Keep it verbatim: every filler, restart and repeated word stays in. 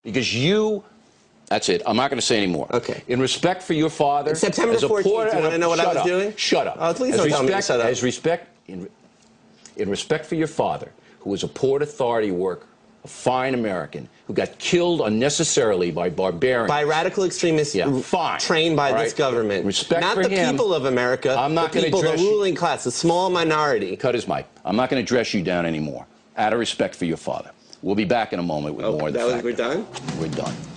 Because you, that's it. I'm not going to say anymore. Okay. In respect for your father, September fourteenth, you want to know what I was up, doing? Shut up. Oh, please as don't respect, tell me to shut up. As respect, in, in respect for your father, who was a Port Authority worker, a fine American, who got killed unnecessarily by barbarians. By radical extremists yeah, fine. trained by right. this government. Respect Not for the him, people of America, I'm not the people, the address ruling you. class, the small minority. Cut his mic. I'm not going to dress you down anymore, out of respect for your father. We'll be back in a moment with Oh, more of the that was, fact. we're done? We're done.